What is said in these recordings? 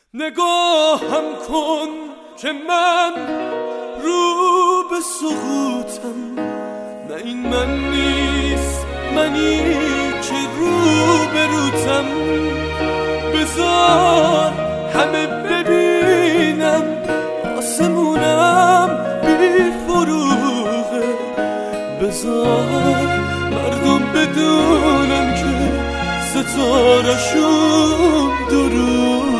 نگاهم کن که من رو به سقوطم، نه این من نیست منی که رو به روتم. بذار همه ببینم آسمونم بی فروغه، بذار مردم بدونم که ستاره‌شون دروغه.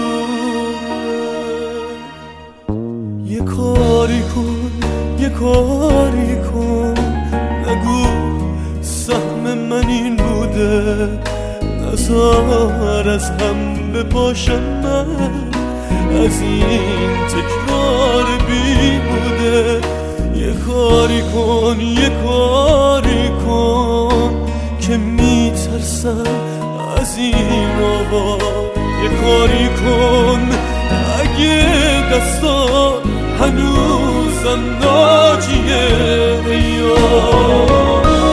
یه کاری کن، یه کاری کن، نگو سهم من این بوده، نزار از هم بپاشم من از این تکرار بیهوده. یه کاری کن، یه کاری کن که میترسم از این آوا. یه کاری کن اگه دستان هنوزم ناجیه یا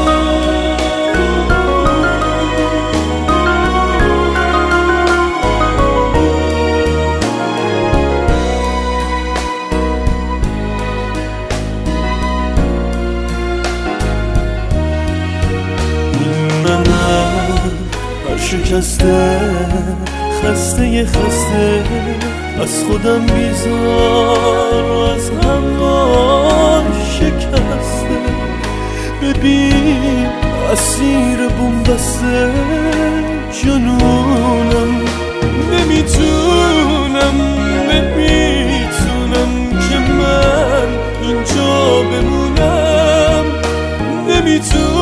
شکسته، خسته خسته از خودم بیزار و از هوا شکسته. ببین اسیر بومبسته جنونم، نمیتونم که من اینجا بمونم، نمیتونم